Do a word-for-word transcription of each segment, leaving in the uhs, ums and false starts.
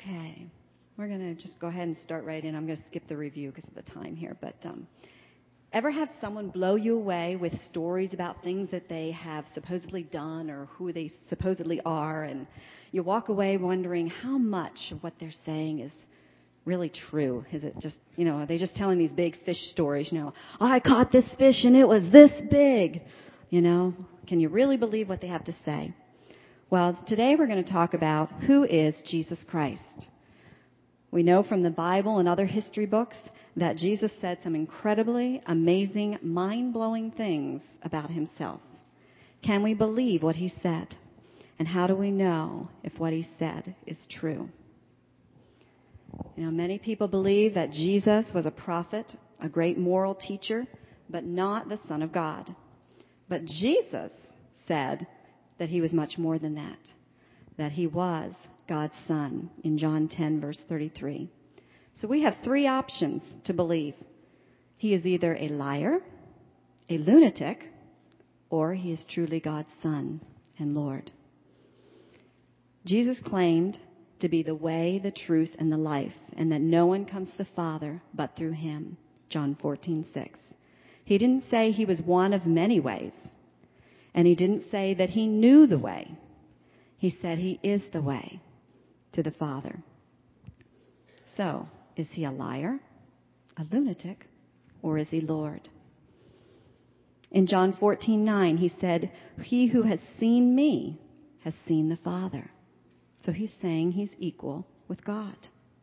Okay, we're going to just go ahead and start right in. I'm going to skip the review because of the time here. But um, ever have someone blow you away with stories about things that they have supposedly done or who they supposedly are, and you walk away wondering how much of what they're saying is really true? Is it just, you know, are they just telling these big fish stories? You know, I caught this fish and it was this big. You know, can you really believe what they have to say? Well, today we're going to talk about who is Jesus Christ. We know from the Bible and other history books that Jesus said some incredibly amazing, mind-blowing things about himself. Can we believe what he said? And how do we know if what he said is true? You know, many people believe that Jesus was a prophet, a great moral teacher, but not the Son of God. But Jesus said that he was much more than that, that he was God's Son in John ten, verse thirty-three. So we have three options to believe. He is either a liar, a lunatic, or he is truly God's Son and Lord. Jesus claimed to be the way, the truth, and the life, and that no one comes to the Father but through him, John fourteen six. He didn't say he was one of many ways, and he didn't say that he knew the way. He said he is the way to the Father. So, is he a liar, a lunatic, or is he Lord? In John fourteen nine, he said, "He who has seen me has seen the Father." So he's saying he's equal with God.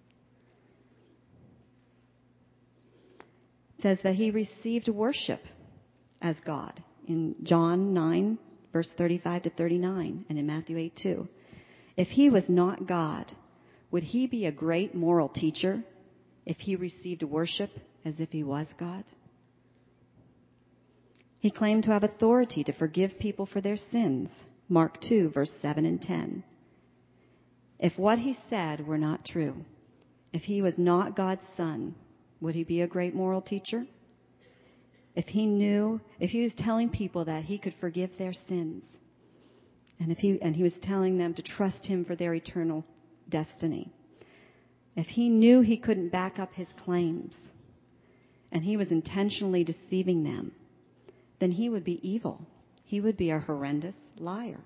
It says that he received worship as God in John nine, verse thirty-five to thirty-nine, and in Matthew eight two. If he was not God, would he be a great moral teacher if he received worship as if he was God? He claimed to have authority to forgive people for their sins, Mark two, verse seven and ten. If what he said were not true, if he was not God's Son, would he be a great moral teacher? If he knew, if he was telling people that he could forgive their sins, and if he and he was telling them to trust him for their eternal destiny, if he knew he couldn't back up his claims, and he was intentionally deceiving them, then he would be evil. He would be a horrendous liar.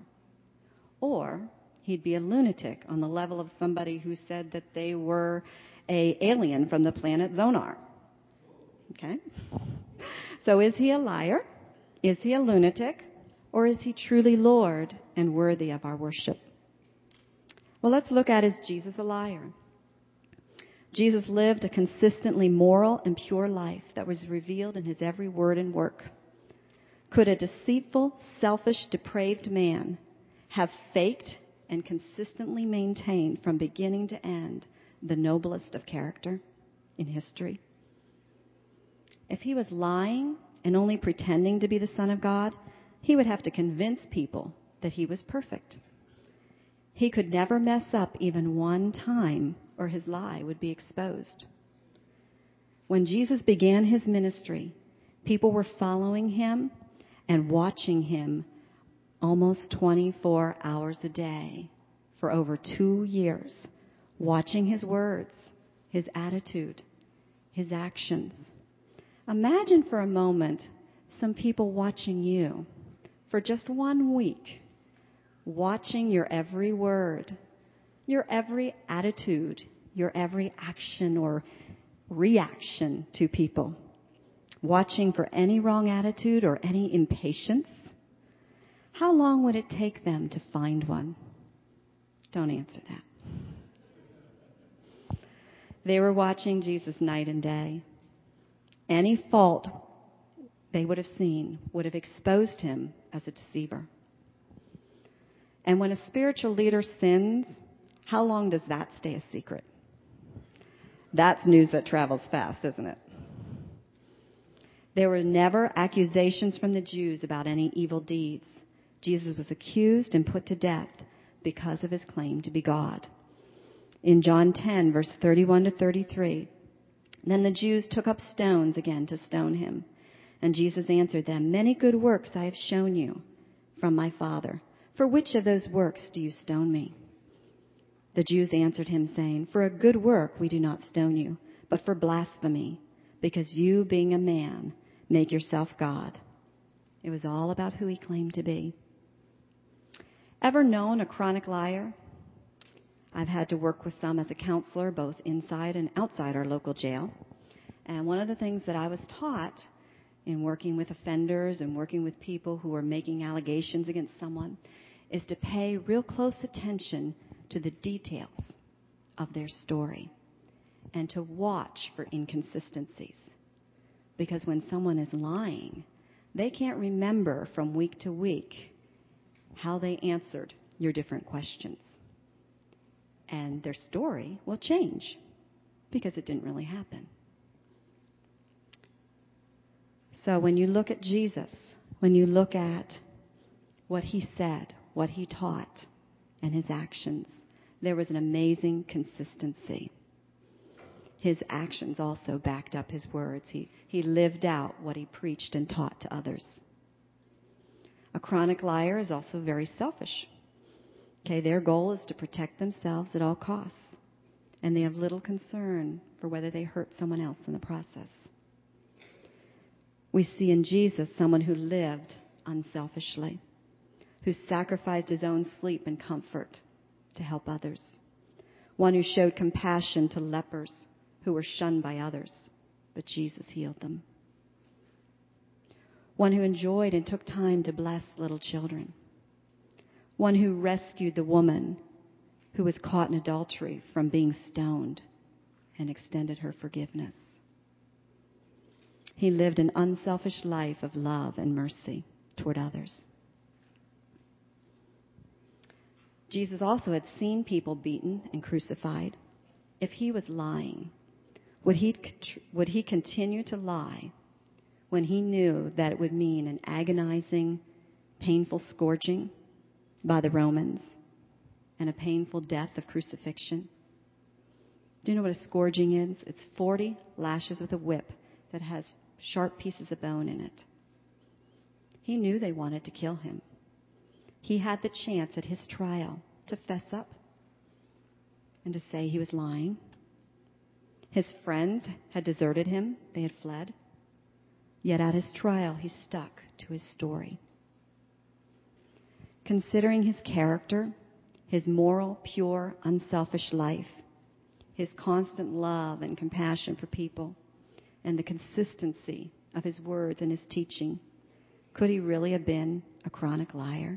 Or he'd be a lunatic on the level of somebody who said that they were an alien from the planet Zonar. Okay? So is he a liar? Is he a lunatic? Or is he truly Lord and worthy of our worship? Well, let's look at, is Jesus a liar? Jesus lived a consistently moral and pure life that was revealed in his every word and work. Could a deceitful, selfish, depraved man have faked and consistently maintained from beginning to end the noblest of character in history? If he was lying and only pretending to be the Son of God, he would have to convince people that he was perfect. He could never mess up even one time, or his lie would be exposed. When Jesus began his ministry, people were following him and watching him almost twenty-four hours a day for over two years, watching his words, his attitude, his actions. Imagine for a moment some people watching you for just one week, watching your every word, your every attitude, your every action or reaction to people, watching for any wrong attitude or any impatience. How long would it take them to find one? Don't answer that. They were watching Jesus night and day. Any fault they would have seen would have exposed him as a deceiver. And when a spiritual leader sins, how long does that stay a secret? That's news that travels fast, isn't it? There were never accusations from the Jews about any evil deeds. Jesus was accused and put to death because of his claim to be God. In John ten, verse thirty-one to thirty-three, then the Jews took up stones again to stone him. And Jesus answered them, "Many good works I have shown you from my Father. For which of those works do you stone me?" The Jews answered him, saying, "For a good work we do not stone you, but for blasphemy, because you, being a man, make yourself God." It was all about who he claimed to be. Ever known a chronic liar? I've had to work with some as a counselor, both inside and outside our local jail. And one of the things that I was taught in working with offenders and working with people who are making allegations against someone is to pay real close attention to the details of their story and to watch for inconsistencies. Because when someone is lying, they can't remember from week to week how they answered your different questions. And their story will change because it didn't really happen. So when you look at Jesus, when you look at what he said, what he taught, and his actions, there was an amazing consistency. His actions also backed up his words. He, he lived out what he preached and taught to others. A chronic liar is also very selfish. Okay, their goal is to protect themselves at all costs, and they have little concern for whether they hurt someone else in the process. We see in Jesus someone who lived unselfishly, who sacrificed his own sleep and comfort to help others, one who showed compassion to lepers who were shunned by others, but Jesus healed them, one who enjoyed and took time to bless little children, one who rescued the woman who was caught in adultery from being stoned and extended her forgiveness. He lived an unselfish life of love and mercy toward others. Jesus also had seen people beaten and crucified. If he was lying, would he, would he continue to lie when he knew that it would mean an agonizing, painful scourging by the Romans and a painful death of crucifixion? Do you know what a scourging is? It's forty lashes with a whip that has sharp pieces of bone in it. He knew they wanted to kill him. He had the chance at his trial to fess up and to say he was lying. His friends had deserted him. They had fled. Yet at his trial, he stuck to his story. Considering his character, his moral, pure, unselfish life, his constant love and compassion for people, and the consistency of his words and his teaching, could he really have been a chronic liar?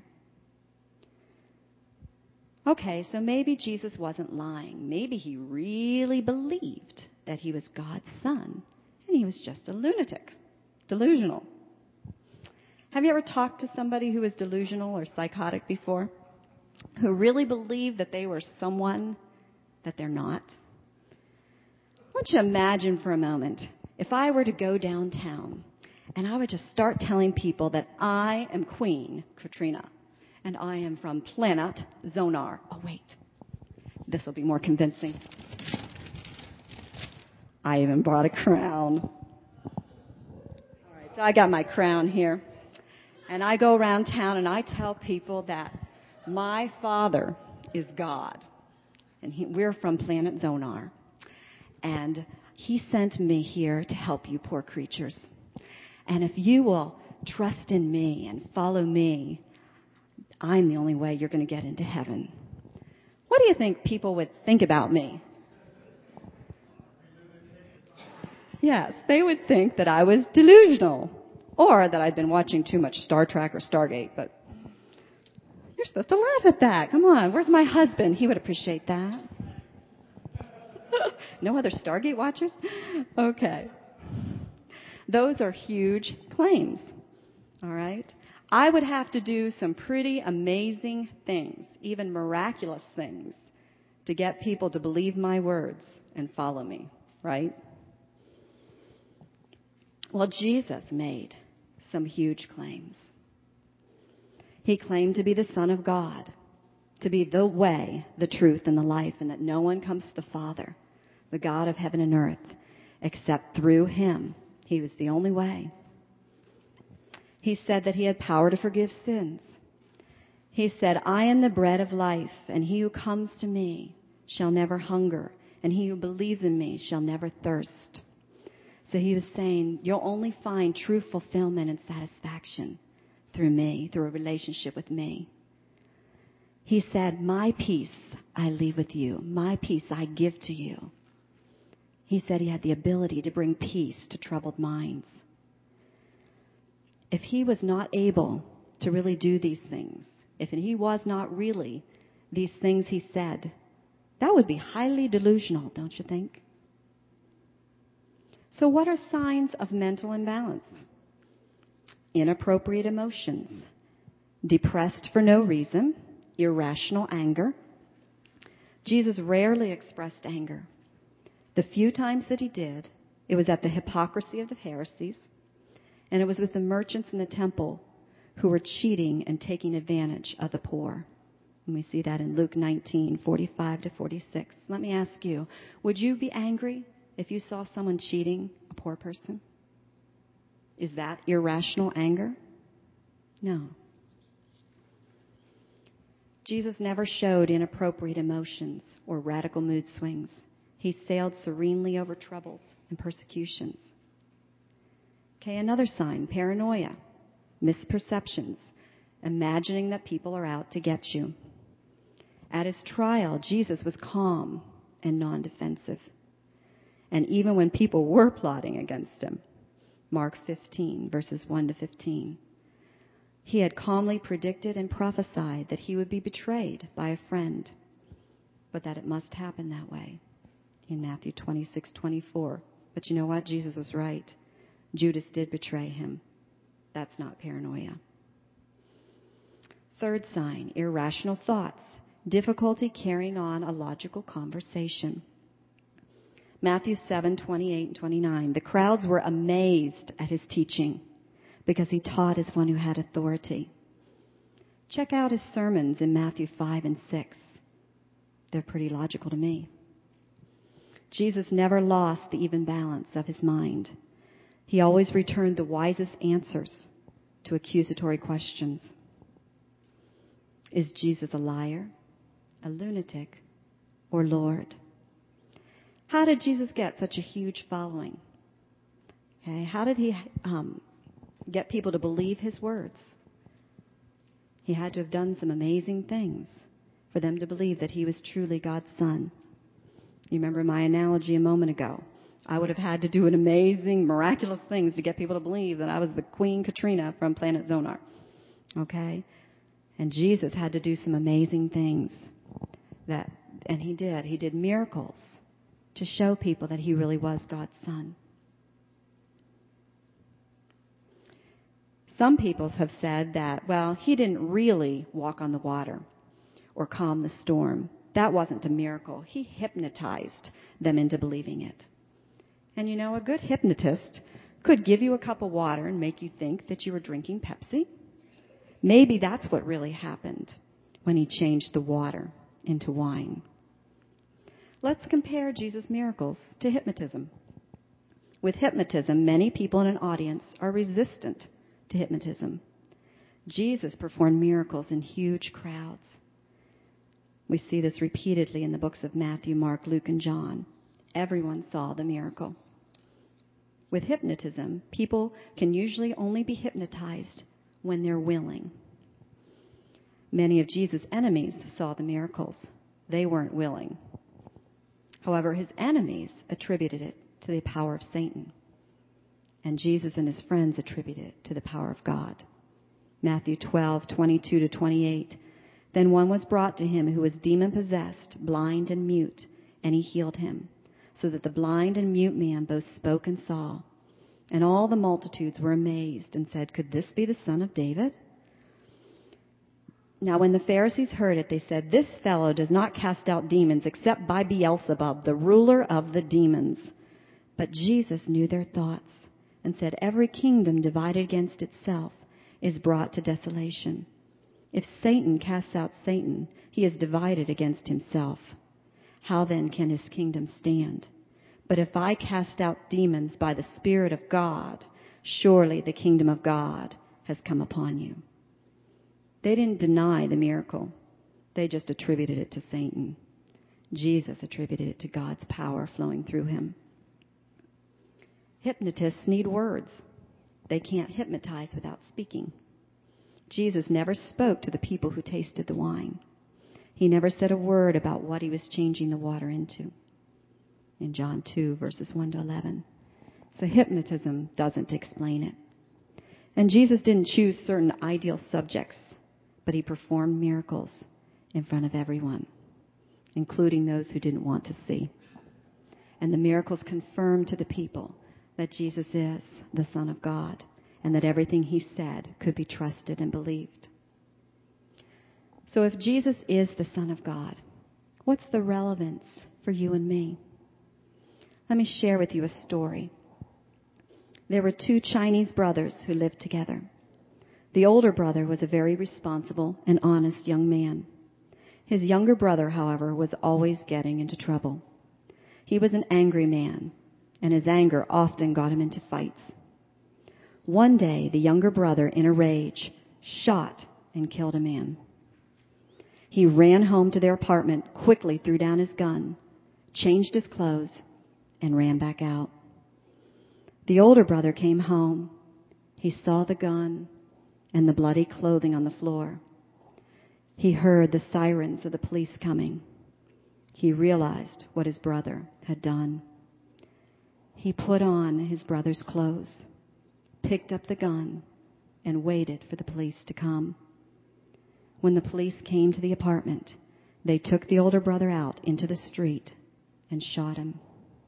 Okay, so maybe Jesus wasn't lying. Maybe he really believed that he was God's son, and he was just a lunatic, delusional. Have you ever talked to somebody who was delusional or psychotic before, who really believed that they were someone that they're not? I want you to imagine for a moment if I were to go downtown and I would just start telling people that I am Queen Katrina and I am from planet Zonar. Oh, wait. This will be more convincing. I even brought a crown. All right, so I got my crown here. And I go around town and I tell people that my father is God. And he, we're from planet Zonar. And he sent me here to help you poor creatures. And if you will trust in me and follow me, I'm the only way you're going to get into heaven. What do you think people would think about me? Yes, they would think that I was delusional or that I'd been watching too much Star Trek or Stargate. But you're supposed to laugh at that. Come on, where's my husband? He would appreciate that. No other Stargate watchers? Okay. Those are huge claims. All right? I would have to do some pretty amazing things, even miraculous things, to get people to believe my words and follow me, right? Well, Jesus made some huge claims. He claimed to be the Son of God, to be the way, the truth, and the life, and that no one comes to the Father, the God of heaven and earth, except through him. He was the only way. He said that he had power to forgive sins. He said, I am the bread of life, and he who comes to me shall never hunger, and he who believes in me shall never thirst. So he was saying, you'll only find true fulfillment and satisfaction through me, through a relationship with me. He said, my peace I leave with you. My peace I give to you. He said he had the ability to bring peace to troubled minds. If he was not able to really do these things, if he was not really these things he said, that would be highly delusional, don't you think? So what are signs of mental imbalance? Inappropriate emotions, depressed for no reason, irrational anger. Jesus rarely expressed anger. The few times that he did, it was at the hypocrisy of the Pharisees, and it was with the merchants in the temple who were cheating and taking advantage of the poor. And we see that in Luke nineteen, forty-five to forty-six. Let me ask you, would you be angry if you saw someone cheating a poor person? Is that irrational anger? No. Jesus never showed inappropriate emotions or radical mood swings. He sailed serenely over troubles and persecutions. Okay, another sign, paranoia, misperceptions, imagining that people are out to get you. At his trial, Jesus was calm and non-defensive. And even when people were plotting against him, Mark fifteen, verses one to fifteen, he had calmly predicted and prophesied that he would be betrayed by a friend, but that it must happen that way in Matthew twenty-six, twenty-four. But you know what? Jesus was right. Judas did betray him. That's not paranoia. Third sign, irrational thoughts, difficulty carrying on a logical conversation. Matthew seven, twenty-eight and twenty-nine. The crowds were amazed at his teaching because he taught as one who had authority. Check out his sermons in Matthew five and six. They're pretty logical to me. Jesus never lost the even balance of his mind. He always returned the wisest answers to accusatory questions. Is Jesus a liar, a lunatic, or Lord? How did Jesus get such a huge following? Okay, how did he um, get people to believe his words? He had to have done some amazing things for them to believe that he was truly God's son. You remember my analogy a moment ago. I would have had to do an amazing, miraculous things to get people to believe that I was the Queen Katrina from Planet Zonar. Okay? And Jesus had to do some amazing things. That, and he did. He did miracles to show people that he really was God's son. Some people have said that, well, he didn't really walk on the water or calm the storm. That wasn't a miracle. He hypnotized them into believing it. And you know, a good hypnotist could give you a cup of water and make you think that you were drinking Pepsi. Maybe that's what really happened when he changed the water into wine. Let's compare Jesus' miracles to hypnotism. With hypnotism, many people in an audience are resistant to hypnotism. Jesus performed miracles in huge crowds. We see this repeatedly in the books of Matthew, Mark, Luke, and John. Everyone saw the miracle. With hypnotism, people can usually only be hypnotized when they're willing. Many of Jesus' enemies saw the miracles. They weren't willing. However, his enemies attributed it to the power of Satan. And Jesus and his friends attributed it to the power of God. Matthew twelve, twenty-two to twenty-eight. Then one was brought to him who was demon-possessed, blind and mute, and he healed him, so that the blind and mute man both spoke and saw. And all the multitudes were amazed and said, could this be the son of David? Now when the Pharisees heard it, they said, this fellow does not cast out demons except by Beelzebub, the ruler of the demons. But Jesus knew their thoughts and said, every kingdom divided against itself is brought to desolation. If Satan casts out Satan, he is divided against himself. How then can his kingdom stand? But if I cast out demons by the Spirit of God, surely the kingdom of God has come upon you. They didn't deny the miracle. They just attributed it to Satan. Jesus attributed it to God's power flowing through him. Hypnotists need words. They can't hypnotize without speaking. Jesus never spoke to the people who tasted the wine. He never said a word about what he was changing the water into. In John two, verses one to eleven. So hypnotism doesn't explain it. And Jesus didn't choose certain ideal subjects, but he performed miracles in front of everyone, including those who didn't want to see. And the miracles confirmed to the people that Jesus is the Son of God and that everything he said could be trusted and believed. So if Jesus is the Son of God, what's the relevance for you and me? Let me share with you a story. There were two Chinese brothers who lived together. The older brother was a very responsible and honest young man. His younger brother, however, was always getting into trouble. He was an angry man, and his anger often got him into fights. One day, the younger brother, in a rage, shot and killed a man. He ran home to their apartment, quickly threw down his gun, changed his clothes, and ran back out. The older brother came home. He saw the gun and the bloody clothing on the floor. He heard the sirens of the police coming. He realized what his brother had done. He put on his brother's clothes, picked up the gun, and waited for the police to come. When the police came to the apartment, they took the older brother out into the street and shot him.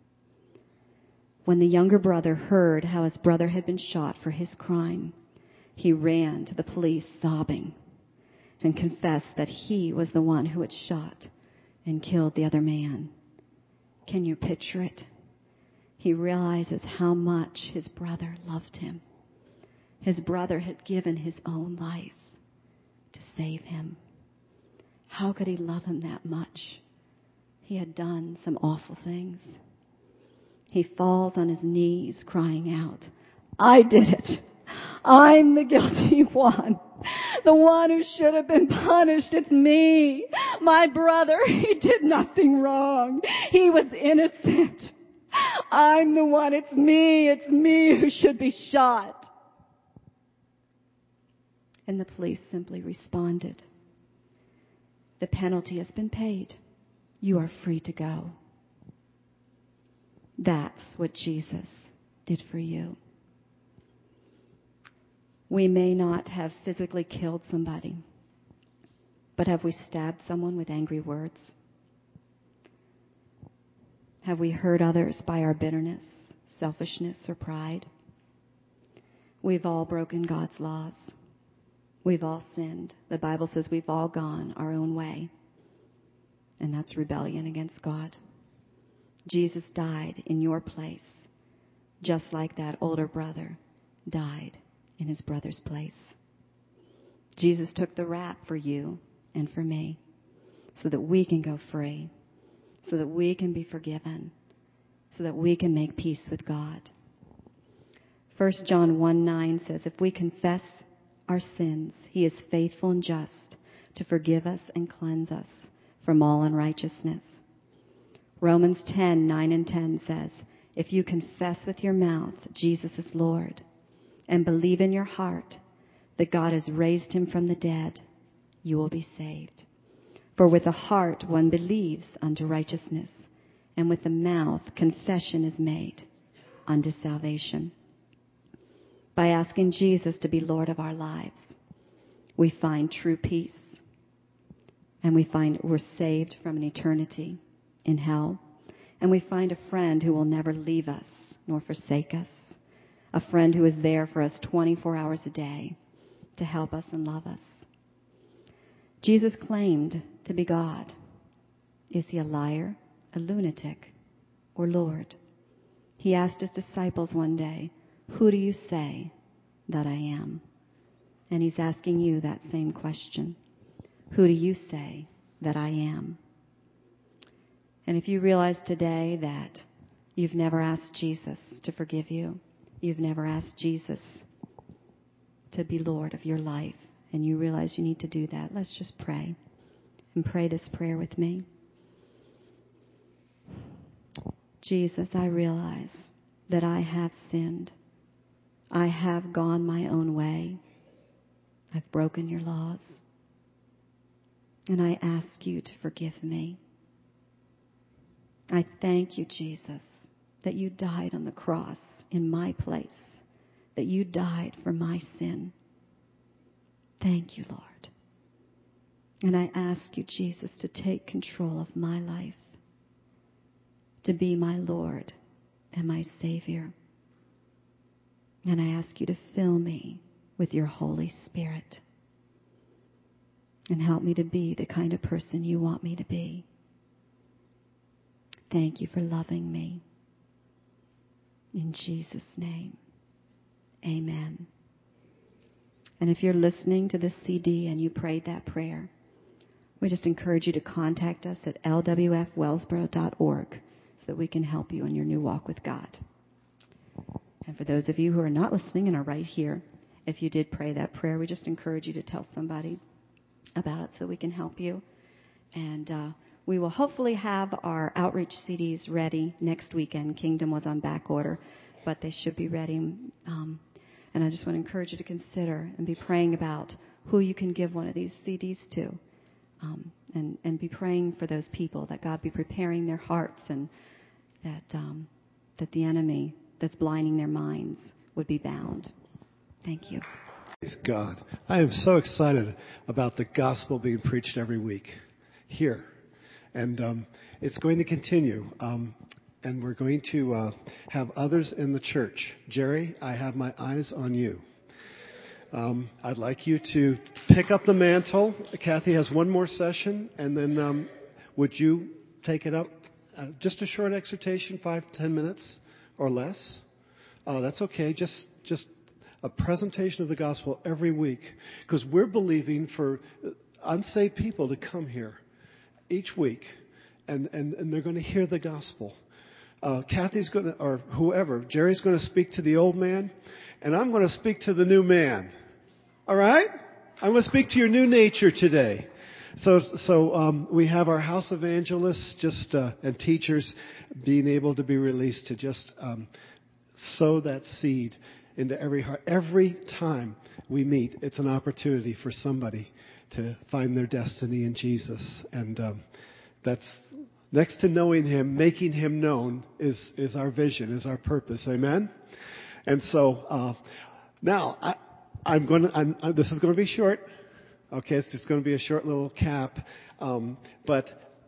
When the younger brother heard how his brother had been shot for his crime, he ran to the police sobbing and confessed that he was the one who had shot and killed the other man. Can you picture it? He realizes how much his brother loved him. His brother had given his own life to save him. How could he love him that much? He had done some awful things. He falls on his knees crying out, I did it. I'm the guilty one. The one who should have been punished. It's me. My brother, he did nothing wrong. He was innocent. I'm the one. It's me. It's me who should be shot. And the police simply responded, the penalty has been paid. You are free to go. That's what Jesus did for you. We may not have physically killed somebody, but have we stabbed someone with angry words? Have we hurt others by our bitterness, selfishness, or pride? We've all broken God's laws. We've all sinned. The Bible says we've all gone our own way, and that's rebellion against God. Jesus died in your place, just like that older brother died in his brother's place. Jesus took the rap for you and for me so that we can go free, so that we can be forgiven, so that we can make peace with God. First John one nine says, if we confess our sins, he is faithful and just to forgive us and cleanse us from all unrighteousness. Romans ten nine and ten says, if you confess with your mouth Jesus is Lord and believe in your heart that God has raised him from the dead, you will be saved. For with the heart one believes unto righteousness, and with the mouth confession is made unto salvation. By asking Jesus to be Lord of our lives, we find true peace, and we find we're saved from an eternity in hell, and we find a friend who will never leave us nor forsake us, a friend who is there for us twenty-four hours a day to help us and love us. Jesus claimed to be God. Is he a liar, a lunatic, or Lord? He asked his disciples one day, who do you say that I am? And he's asking you that same question. Who do you say that I am? And if you realize today that you've never asked Jesus to forgive you, you've never asked Jesus to be Lord of your life, and you realize you need to do that, let's just pray and pray this prayer with me. Jesus, I realize that I have sinned. I have gone my own way. I've broken your laws. And I ask you to forgive me. I thank you, Jesus, that you died on the cross in my place, that you died for my sin. Thank you, Lord. And I ask you, Jesus, to take control of my life, to be my Lord and my Savior. And I ask you to fill me with your Holy Spirit and help me to be the kind of person you want me to be. Thank you for loving me. In Jesus' name, amen. And if you're listening to this C D and you prayed that prayer, we just encourage you to contact us at l w f wellsboro dot org so that we can help you in your new walk with God. And for those of you who are not listening and are right here, if you did pray that prayer, we just encourage you to tell somebody about it so we can help you. And uh, we will hopefully have our outreach C Ds ready next weekend. Kingdom was on back order, but they should be ready. Um, and I just want to encourage you to consider and be praying about who you can give one of these C Ds to. Um, and, and be praying for those people, that God be preparing their hearts and that um, that the enemy that's blinding their minds would be bound. Thank you. Praise God. I am so excited about the gospel being preached every week here. And um, it's going to continue. Um, and we're going to uh, have others in the church. Jerry, I have my eyes on you. Um, I'd like you to pick up the mantle. Kathy has one more session. And then um, would you take it up? Uh, just a short exhortation, five, ten minutes or less. Uh, that's okay. Just, just a presentation of the gospel every week. Because we're believing for unsaved people to come here each week. And, and, and they're going to hear the gospel. Uh, Kathy's going to, or whoever, Jerry's going to speak to the old man. And I'm going to speak to the new man. All right? I'm going to speak to your new nature today. So, so um, we have our house evangelists just uh, and teachers being able to be released to just um, sow that seed into every heart. Every time we meet, it's an opportunity for somebody to find their destiny in Jesus. And um, that's next to knowing Him, making Him known is is our vision, is our purpose. Amen? And so uh, now I, I'm going to. I'm, uh, this is going to be short. Okay, it's just going to be a short little cap. Um, but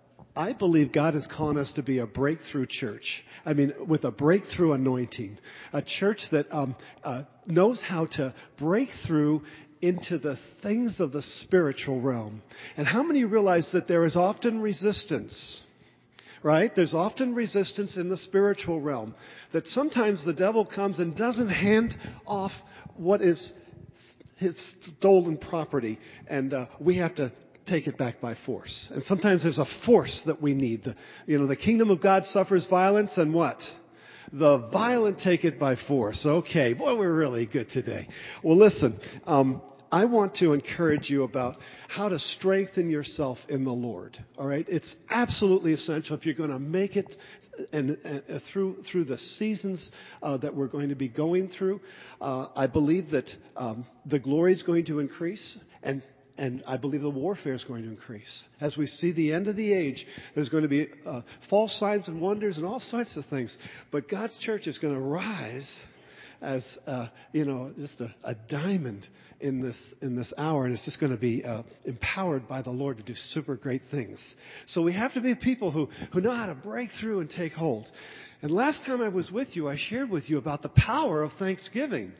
I believe God is calling us to be a breakthrough church. I mean, with a breakthrough anointing, a church that um, uh, knows how to break through into the things of the spiritual realm. And how many realize that there is often resistance? Right? There's often resistance in the spiritual realm. That sometimes the devil comes and doesn't hand off what is his stolen property. And uh, we have to take it back by force. And sometimes there's a force that we need. The, you know, the kingdom of God suffers violence, and what? The violent take it by force. Okay. Boy, we're really good today. Well, listen. Um, I want to encourage you about how to strengthen yourself in the Lord. All right? It's absolutely essential if you're going to make it and, and uh, through through the seasons uh, that we're going to be going through. Uh, I believe that um, the glory is going to increase, and and I believe the warfare is going to increase. As we see the end of the age, there's going to be uh, false signs and wonders and all sorts of things. But God's church is going to rise as, uh, you know, just a, a diamond in this in this hour. And it's just going to be uh, empowered by the Lord to do super great things. So we have to be people who, who know how to break through and take hold. And last time I was with you, I shared with you about the power of thanksgiving.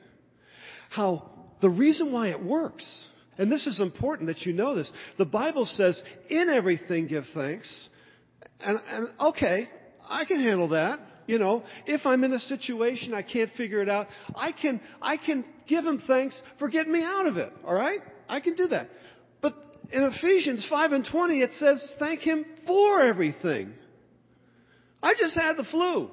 How the reason why it works, and this is important that you know this, the Bible says, in everything give thanks. And, and okay, I can handle that. You know, if I'm in a situation I can't figure it out, I can I can give Him thanks for getting me out of it. All right? I can do that. But in Ephesians five and twenty, it says, thank Him for everything. I just had the flu.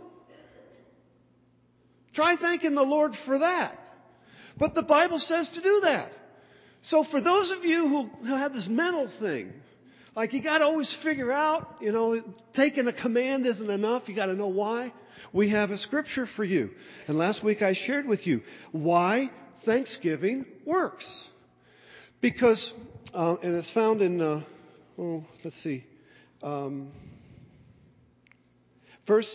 Try thanking the Lord for that. But the Bible says to do that. So for those of you who, who have this mental thing Like you got to always figure out, you know, taking a command isn't enough. You got to know why. We have a scripture for you. And last week I shared with you why Thanksgiving works. Because, uh, and it's found in, uh, oh, let's see, um, First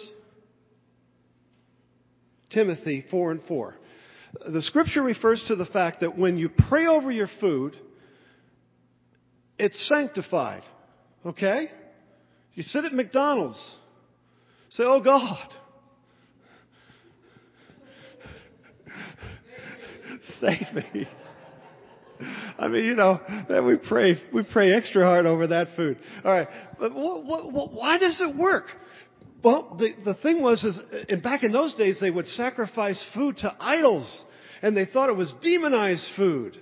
Timothy four and four. The scripture refers to the fact that when you pray over your food, it's sanctified. Okay? You sit at McDonald's. Say, oh God. Save me. I mean, you know, that we pray, we pray extra hard over that food. All right. But what, what, what, why does it work? Well, the, the thing was, is, and back in those days, they would sacrifice food to idols. And they thought it was demonized food.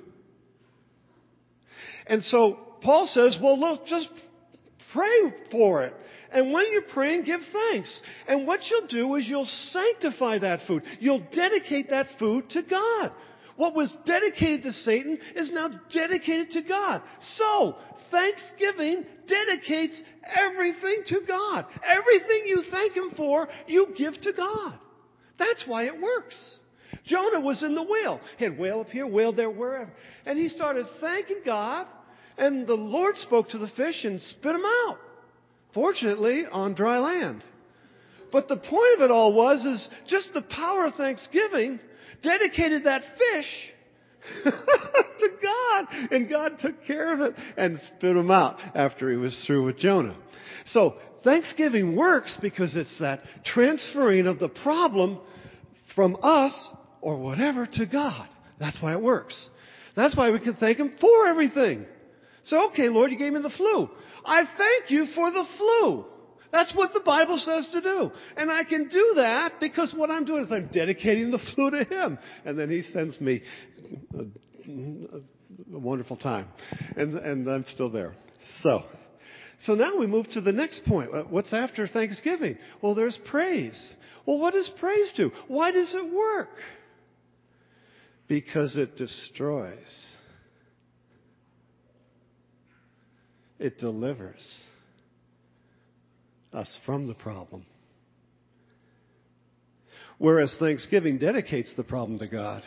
And so Paul says, well, look, just pray for it. And when you're praying, give thanks. And what you'll do is you'll sanctify that food. You'll dedicate that food to God. What was dedicated to Satan is now dedicated to God. So, Thanksgiving dedicates everything to God. Everything you thank Him for, you give to God. That's why it works. Jonah was in the whale. He had whale up here, whale there, wherever. And he started thanking God, and the Lord spoke to the fish and spit him out. Fortunately, on dry land. But the point of it all was, is just the power of thanksgiving dedicated that fish to God. And God took care of it and spit him out after he was through with Jonah. So, Thanksgiving works because it's that transferring of the problem from us or whatever to God. That's why it works. That's why we can thank Him for everything. So, okay, Lord, you gave me the flu. I thank you for the flu. That's what the Bible says to do. And I can do that because what I'm doing is I'm dedicating the flu to Him. And then He sends me a, a wonderful time. And, and I'm still there. So, so now we move to the next point. What's after Thanksgiving? Well, there's praise. Well, what does praise do? Why does it work? Because it destroys. It delivers us from the problem. Whereas Thanksgiving dedicates the problem to God,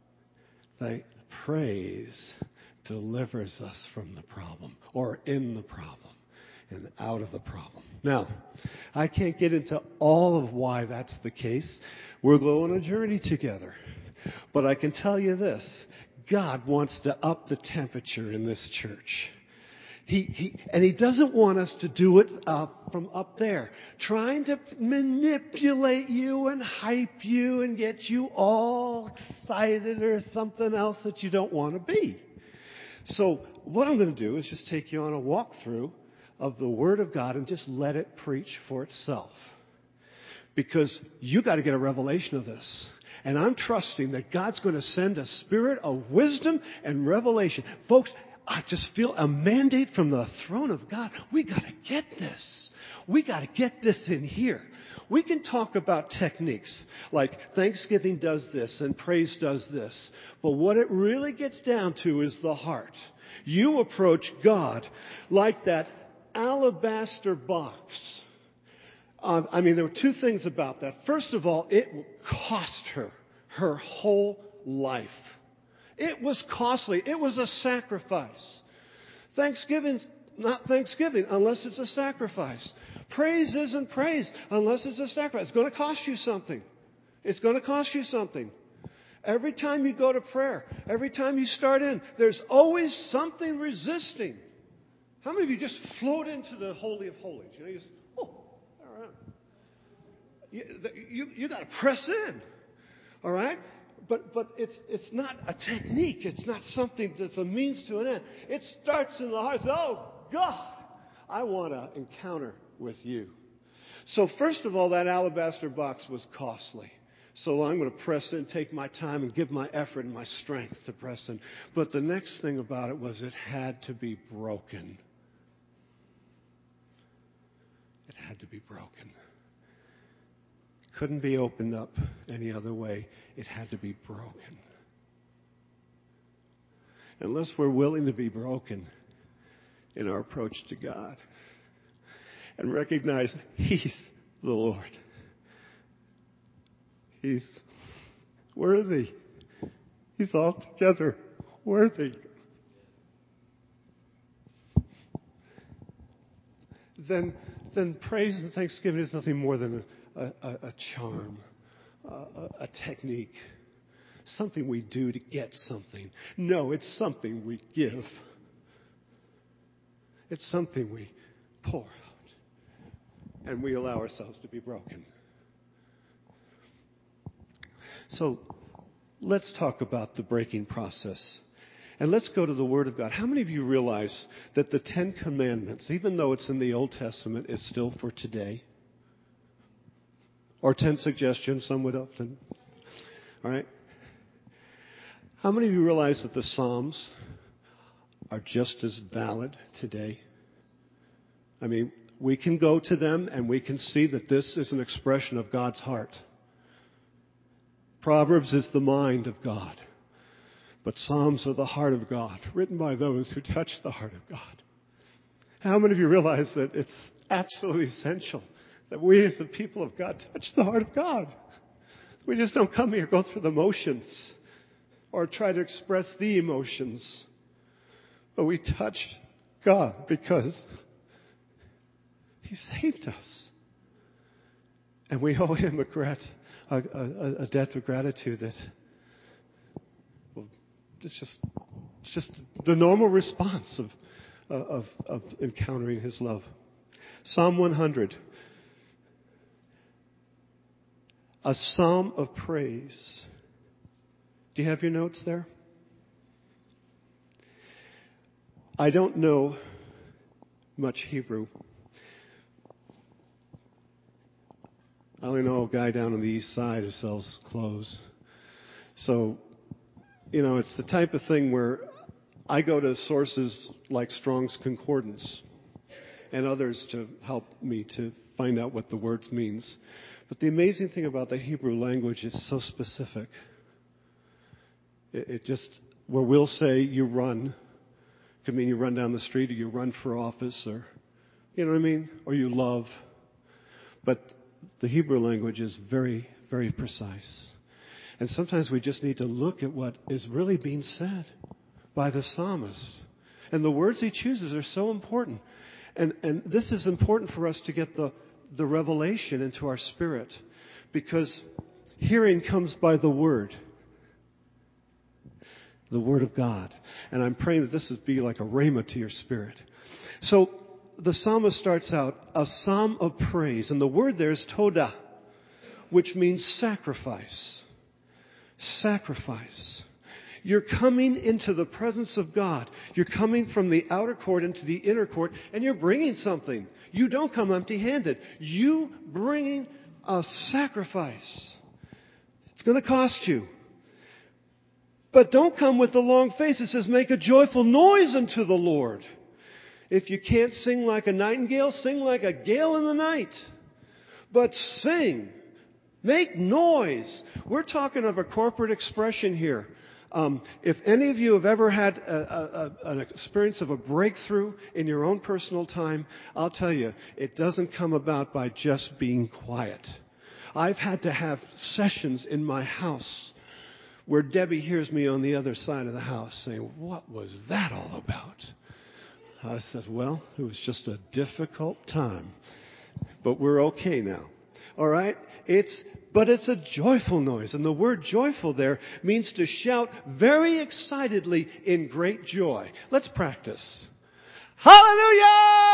praise delivers us from the problem, or in the problem, and out of the problem. Now, I can't get into all of why that's the case. We're going on a journey together. But I can tell you this, God wants to up the temperature in this church. He, he, and He doesn't want us to do it uh, from up there, trying to manipulate you and hype you and get you all excited or something else that you don't want to be. So what I'm going to do is just take you on a walkthrough of the Word of God and just let it preach for itself. Because you got to get a revelation of this. And I'm trusting that God's going to send a spirit of wisdom and revelation. Folks, I just feel a mandate from the throne of God. We got to get this. We got to get this in here. We can talk about techniques like Thanksgiving does this and praise does this. But what it really gets down to is the heart. You approach God like that alabaster box. Um, I mean, there were two things about that. First of all, it cost her her whole life. It was costly. It was a sacrifice. Thanksgiving's not Thanksgiving unless it's a sacrifice. Praise isn't praise unless it's a sacrifice. It's going to cost you something. It's going to cost you something. Every time you go to prayer, every time you start in, there's always something resisting. How many of you just float into the Holy of Holies? You know, you just, oh, all right. You, you, you got to press in. All right? But but it's it's not a technique. It's not something that's a means to an end. It starts in the heart. Oh, God, I want to encounter with you. So first of all, that alabaster box was costly. So I'm going to press in, take my time, and give my effort and my strength to press in. But the next thing about it was it had to be broken. It had to be broken. Couldn't be opened up any other way. It had to be broken. Unless we're willing to be broken, in our approach to God and recognize He's the Lord. He's worthy. He's altogether worthy. Then, then praise and thanksgiving is nothing more than a, a, a charm, a, a technique, something we do to get something. No, it's something we give. It's something we pour out, and we allow ourselves to be broken. So let's talk about the breaking process. And let's go to the Word of God. How many of you realize that the Ten Commandments, even though it's in the Old Testament, is still for today? Or ten suggestions, some would often. All right? How many of you realize that the Psalms are just as valid today? I mean, we can go to them and we can see that this is an expression of God's heart. Proverbs is the mind of God. But Psalms are the heart of God, written by those who touch the heart of God. How many of you realize that it's absolutely essential that we as the people of God touch the heart of God? We just don't come here, go through the motions, or try to express the emotions. But we touch God because He saved us. And we owe Him a, grat, a, a, a debt of gratitude that It's just, it's just the normal response of, of, of encountering His love. Psalm one hundred. A psalm of praise. Do you have your notes there? I don't know much Hebrew. I only know a guy down on the east side who sells clothes. So, you know, it's the type of thing where I go to sources like Strong's Concordance and others to help me to find out what the words means. But the amazing thing about the Hebrew language is so specific. It, it just, where we'll say you run, could mean you run down the street or you run for office or, you know what I mean? Or you love. But the Hebrew language is very, very precise. And sometimes we just need to look at what is really being said by the psalmist. And the words he chooses are so important. And, and this is important for us to get the, the revelation into our spirit. Because hearing comes by the Word. The Word of God. And I'm praying that this would be like a rhema to your spirit. So the psalmist starts out, a psalm of praise. And the word there is todah, which means sacrifice. Sacrifice. You're coming into the presence of God. You're coming from the outer court into the inner court, and you're bringing something. You don't come empty-handed. You bringing a sacrifice. It's going to cost you. But don't come with the long face. It says, make a joyful noise unto the Lord. If you can't sing like a nightingale, sing like a gale in the night. But sing. Make noise. We're talking of a corporate expression here. Um, if any of you have ever had a, a, an experience of a breakthrough in your own personal time, I'll tell you, it doesn't come about by just being quiet. I've had to have sessions in my house where Debbie hears me on the other side of the house saying, what was that all about? I said, well, it was just a difficult time, but we're okay now. All right? It's, but it's a joyful noise. And the word joyful there means to shout very excitedly in great joy. Let's practice. Hallelujah!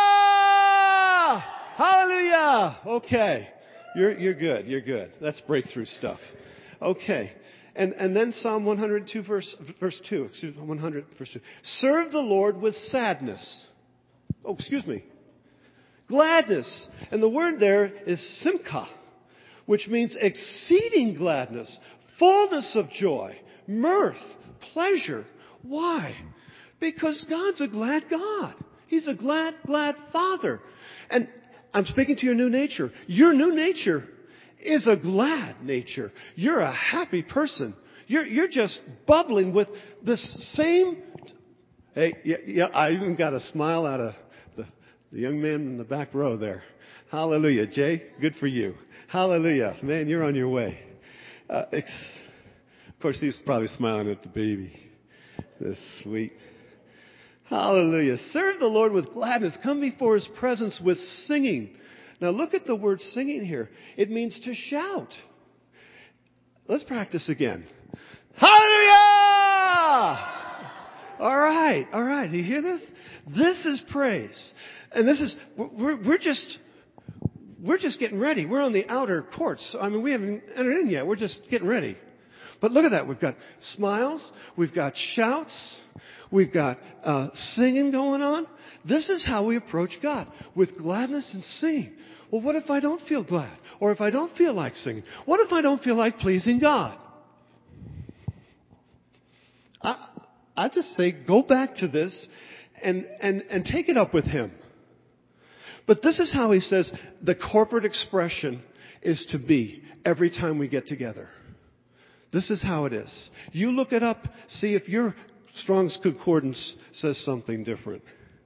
Hallelujah! Okay. You're, you're good. You're good. That's breakthrough stuff. Okay. And, and then Psalm one hundred two verse, verse two. Excuse me, one hundred verse two. Serve the Lord with sadness. Oh, excuse me. Gladness. And the word there is simcha, which means exceeding gladness, fullness of joy, mirth, pleasure. Why? Because God's a glad God. He's a glad, glad Father. And I'm speaking to your new nature. Your new nature is a glad nature. You're a happy person. You're, you're just bubbling with this same Hey, yeah, yeah, I even got a smile out of the, the young man in the back row there. Hallelujah. Jay, good for you. Hallelujah. Man, you're on your way. Uh, ex- of course, he's probably smiling at the baby. That's sweet. Hallelujah. Serve the Lord with gladness. Come before His presence with singing. Now look at the word singing here. It means to shout. Let's practice again. Hallelujah! All right, all right. Do you hear this? This is praise. And this is, we're, we're just, we're just getting ready. We're on the outer courts. I mean, we haven't entered in yet. We're just getting ready. But look at that. We've got smiles. We've got shouts. We've got uh, singing going on. This is how we approach God, with gladness and singing. Well, what if I don't feel glad? Or if I don't feel like singing? What if I don't feel like pleasing God? I, I just say, go back to this and, and, and take it up with Him. But this is how He says the corporate expression is to be every time we get together. This is how it is. You look it up, see if your Strong's Concordance says something different.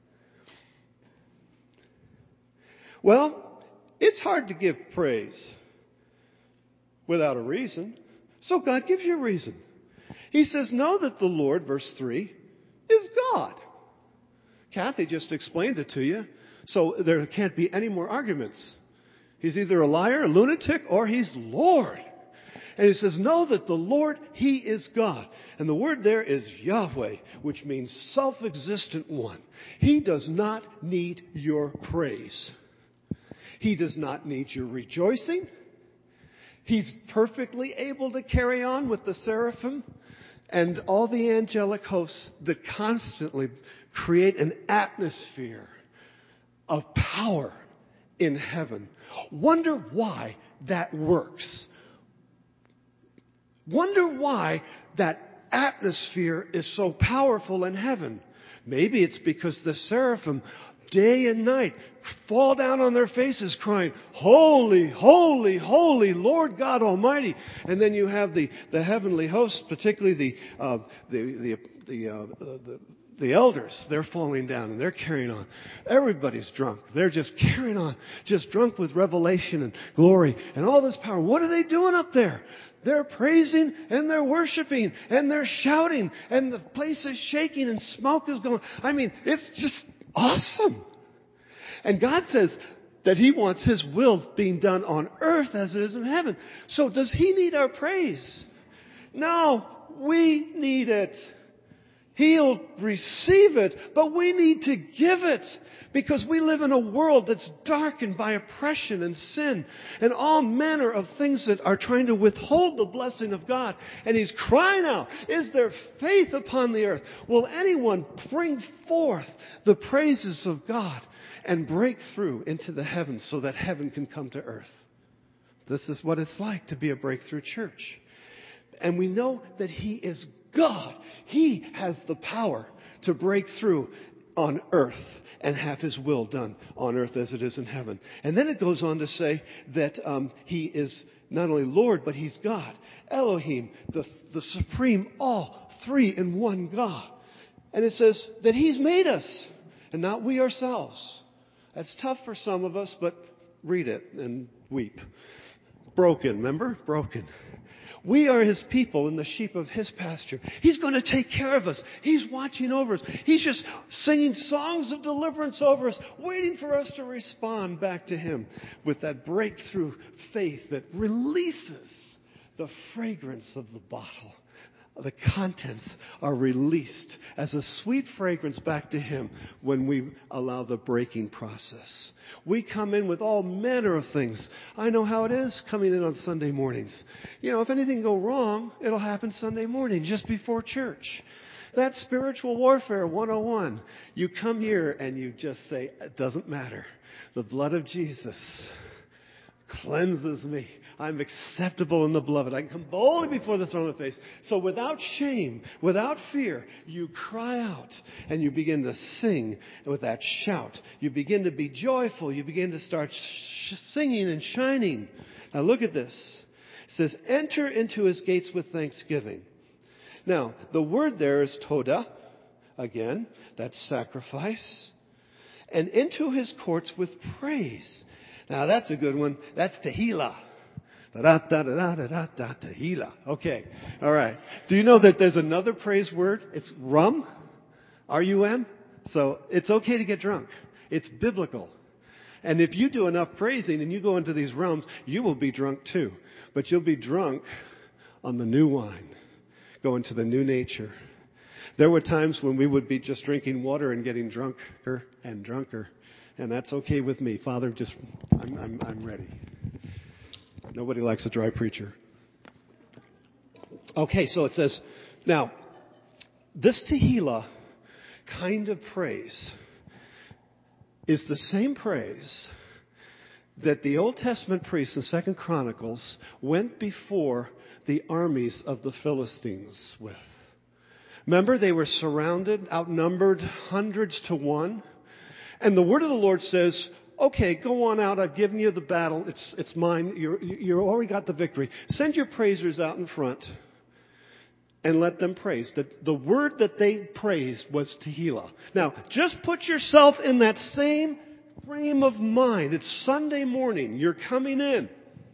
Well, it's hard to give praise without a reason. So God gives you a reason. He says, know that the Lord, verse three, is God. Kathy just explained it to you. So there can't be any more arguments. He's either a liar, a lunatic, or He's Lord. And He says, know that the Lord, He is God. And the word there is Yahweh, which means self-existent one. He does not need your praise. He does not need your rejoicing. He's perfectly able to carry on with the seraphim and all the angelic hosts that constantly create an atmosphere of power in heaven. Wonder why that works. Wonder why that atmosphere is so powerful in heaven. Maybe it's because the seraphim, day and night, fall down on their faces crying, holy, holy, holy, Lord God Almighty. And then you have the, the heavenly hosts, particularly the, uh, the, the, the, uh, the, the elders. They're falling down and they're carrying on. Everybody's drunk. They're just carrying on, just drunk with revelation and glory and all this power. What are they doing up there? They're praising and they're worshiping and they're shouting and the place is shaking and smoke is going. I mean, it's just awesome. And God says that He wants His will being done on earth as it is in heaven. So does He need our praise? No, we need it. He'll receive it, but we need to give it because we live in a world that's darkened by oppression and sin and all manner of things that are trying to withhold the blessing of God. And He's crying out, is there faith upon the earth? Will anyone bring forth the praises of God and break through into the heavens so that heaven can come to earth? This is what it's like to be a breakthrough church. And we know that He is God. He has the power to break through on earth and have His will done on earth as it is in heaven. And then it goes on to say that um, He is not only Lord, but He's God. Elohim, the, the supreme, all three in one God. And it says that He's made us and not we ourselves. That's tough for some of us, but read it and weep. Broken, remember? Broken. We are His people and the sheep of His pasture. He's going to take care of us. He's watching over us. He's just singing songs of deliverance over us, waiting for us to respond back to Him with that breakthrough faith that releases the fragrance of the bottle. The contents are released as a sweet fragrance back to Him when we allow the breaking process. We come in with all manner of things. I know how it is coming in on Sunday mornings. You know, if anything go wrong, it'll happen Sunday morning just before church. That's spiritual warfare one oh one. You come here and you just say, it doesn't matter. The blood of Jesus cleanses me. I'm acceptable in the beloved. I can come boldly before the throne of faith. So without shame, without fear, you cry out and you begin to sing with that shout. You begin to be joyful. You begin to start sh- singing and shining. Now look at this. It says, enter into His gates with thanksgiving. Now, the word there is toda. Again, that's sacrifice. And into his courts with praise. Now that's a good one. That's Tehillah. Da da da da da da da Tehillah. Okay. All right. Do you know that there's another praise word? It's rum. R U M. So it's okay to get drunk. It's biblical. And if you do enough praising and you go into these realms, you will be drunk too. But you'll be drunk on the new wine. Go into the new nature. There were times when we would be just drinking water and getting drunker and drunker. And that's okay with me. Father, just, I'm, I'm, I'm ready. Nobody likes a dry preacher. Okay, so it says, now, this Tehillah kind of praise is the same praise that the Old Testament priests in Second Chronicles went before the armies of the Philistines with. Remember, they were surrounded, outnumbered hundreds to one. And the word of the Lord says, okay, go on out. I've given you the battle. It's, it's mine. You're, you already got the victory. Send your praisers out in front and let them praise. The, the word that they praised was Tehillah. Now, just put yourself in that same frame of mind. It's Sunday morning. You're coming in.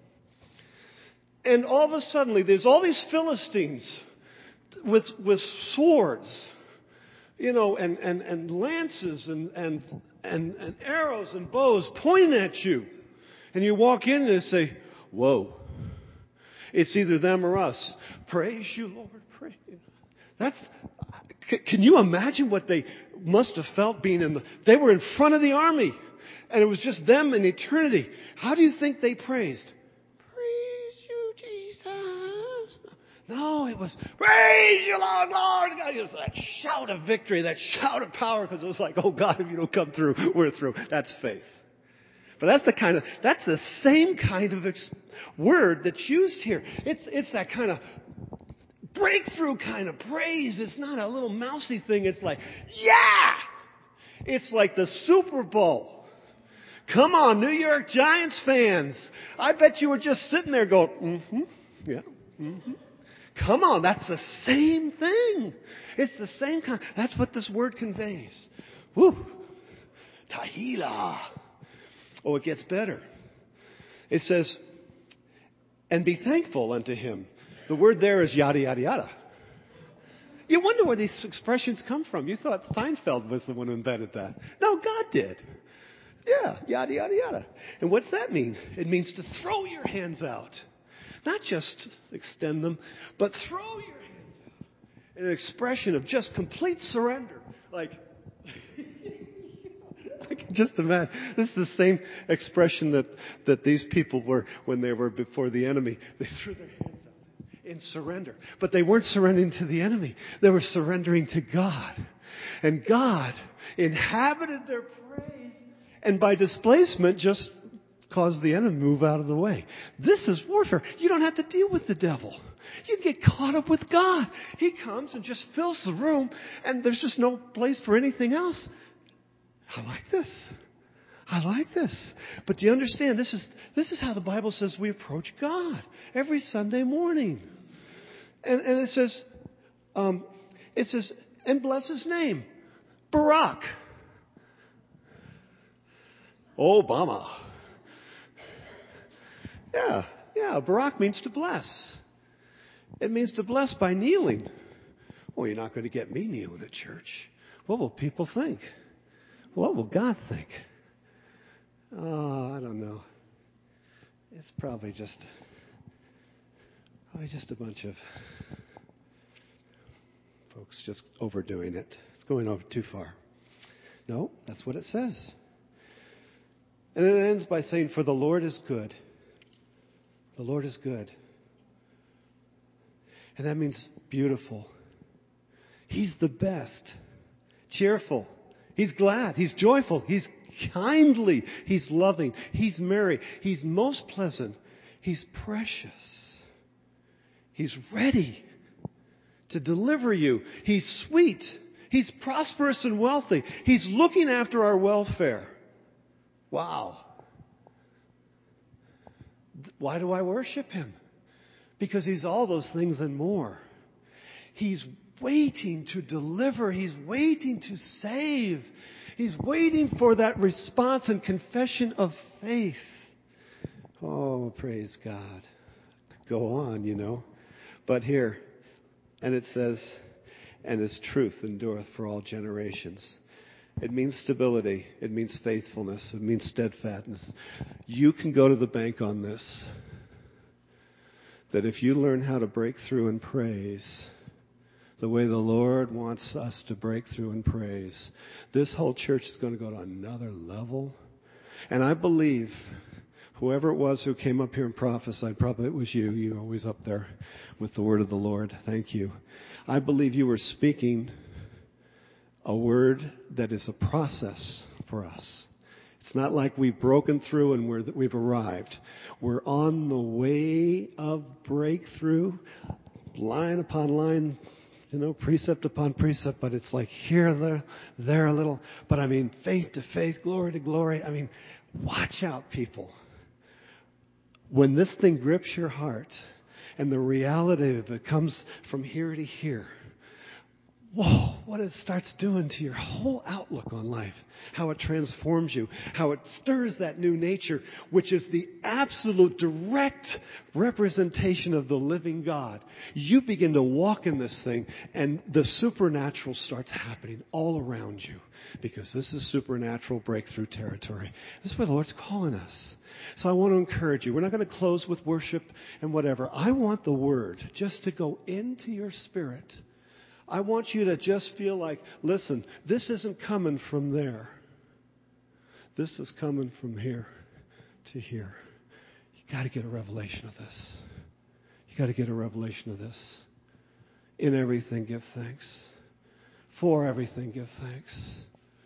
And all of a sudden, there's all these Philistines with, with swords, you know, and, and, and lances and, and, and, and arrows and bows pointing at you. And you walk in and they say, whoa. It's either them or us. Praise you, Lord. Praise you. That's, can you imagine what they must have felt being in the, they were in front of the army. And it was just them in eternity. How do you think they praised? Praise you, Jesus. No, it was, praise you, Lord, Lord. It was that shout of victory, that shout of power, because it was like, oh God, if you don't come through, we're through. That's faith. But that's the kind of, that's the same kind of ex- word that's used here. It's, it's that kind of breakthrough kind of praise. It's not a little mousy thing. It's like, yeah! It's like the Super Bowl. Come on, New York Giants fans. I bet you were just sitting there going, mm-hmm, yeah, mm-hmm. Come on, that's the same thing. It's the same kind. That's what this word conveys. Woo! Tehillah. Oh, it gets better. It says, and be thankful unto him. The word there is yada, yada, yada. You wonder where these expressions come from. You thought Seinfeld was the one who invented that. No, God did. Yeah, yada, yada, yada. And what's that mean? It means to throw your hands out. Not just extend them, but throw your hands out. An expression of just complete surrender. Like, I can just imagine. This is the same expression that, that these people were when they were before the enemy. They threw their hands out in surrender. But they weren't surrendering to the enemy. They were surrendering to God. And God inhabited their praise, and by displacement just caused the enemy to move out of the way. This is warfare. You don't have to deal with the devil. You get caught up with God. He comes and just fills the room, and there's just no place for anything else. I like this. I like this. But do you understand? This is, this is how the Bible says we approach God every Sunday morning. And, and it says, um, it says, and bless his name. Barak. Obama. Yeah, yeah. Barak means to bless. It means to bless by kneeling. Well, you're not going to get me kneeling at church. What will people think? What will God think? Oh, I don't know. It's probably just, probably just a bunch of folks just overdoing it. It's going over too far. No, that's what it says. And it ends by saying, for the Lord is good. The Lord is good. And that means beautiful. He's the best. Cheerful. He's glad. He's joyful. He's kindly. He's loving. He's merry. He's most pleasant. He's precious. He's ready to deliver you. He's sweet. He's prosperous and wealthy. He's looking after our welfare. Wow. Why do I worship him? Because he's all those things and more. He's waiting to deliver. He's waiting to save. He's waiting for that response and confession of faith. Oh, praise God. Go on, you know. But here, and it says, and His truth endureth for all generations. It means stability. It means faithfulness. It means steadfastness. You can go to the bank on this. That if you learn how to break through in praise, the way the Lord wants us to break through in praise, this whole church is going to go to another level. And I believe whoever it was who came up here and prophesied, probably it was you. You're always up there with the word of the Lord. Thank you. I believe you were speaking a word that is a process for us. It's not like we've broken through and we're, we've arrived. We're on the way of breakthrough, line upon line, you know, precept upon precept, but it's like here, there, there a little. But I mean, faith to faith, glory to glory. I mean, watch out, people. When this thing grips your heart and the reality of it comes from here to here, whoa, what it starts doing to your whole outlook on life, how it transforms you, how it stirs that new nature, which is the absolute direct representation of the living God. You begin to walk in this thing, and the supernatural starts happening all around you, because this is supernatural breakthrough territory. This is where the Lord's calling us. So I want to encourage you. We're not going to close with worship and whatever. I want the Word just to go into your spirit. I want you to just feel like, listen, this isn't coming from there. This is coming from here to here. You got to get a revelation of this. You got to get a revelation of this. In everything, give thanks. For everything, give thanks.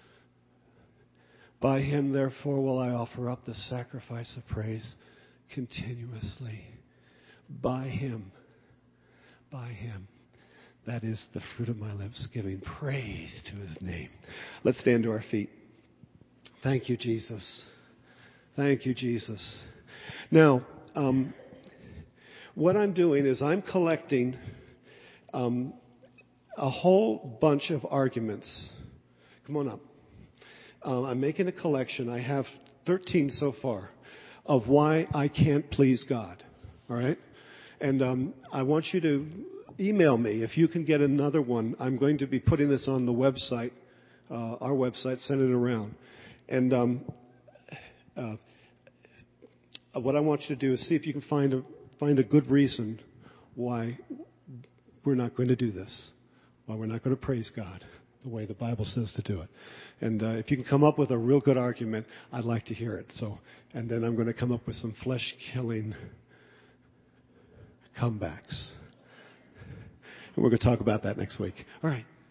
By Him, therefore, will I offer up the sacrifice of praise continuously. By Him. By Him. That is the fruit of my lips, giving praise to His name. Let's stand to our feet. Thank you, Jesus. Thank you, Jesus. Now, um, what I'm doing is I'm collecting um, a whole bunch of arguments. Come on up. Um, I'm making a collection. I have thirteen so far of why I can't please God. All right? And um, I want you to email me if you can get another one. I'm going to be putting this on the website, uh, our website, send it around. And um, uh, what I want you to do is see if you can find a, find a good reason why we're not going to do this, why we're not going to praise God the way the Bible says to do it. And uh, if you can come up with a real good argument, I'd like to hear it. So, and then I'm going to come up with some flesh-killing comebacks. And we're going to talk about that next week. All right.